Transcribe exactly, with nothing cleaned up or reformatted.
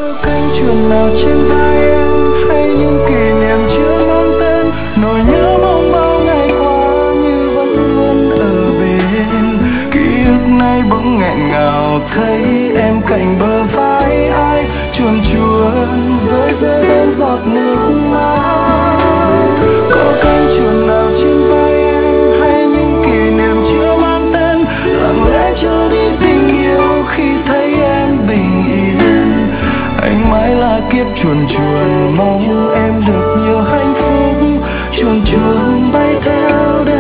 có cánh chuồn nào trên vai em hay những kỷ niệm chưa mang tên, nỗi nhớ mong bao ngày qua như vẫn luôn ở bên. Ký ức nay bỗng nghẹn ngào thấy em cạnh bờ vai ai chuồn chuồn rơi rơi bên giọt nước mắt. Có cánh chuồn nào trên vai em hay những kỷ niệm chưa mang tên, lặng lẽ cho đi tình yêu khi thấy em bình yên. Anh mãi là kiếp chuồn chuồn mong em được nhiều hạnh phúc, chuồn chuồn bay theo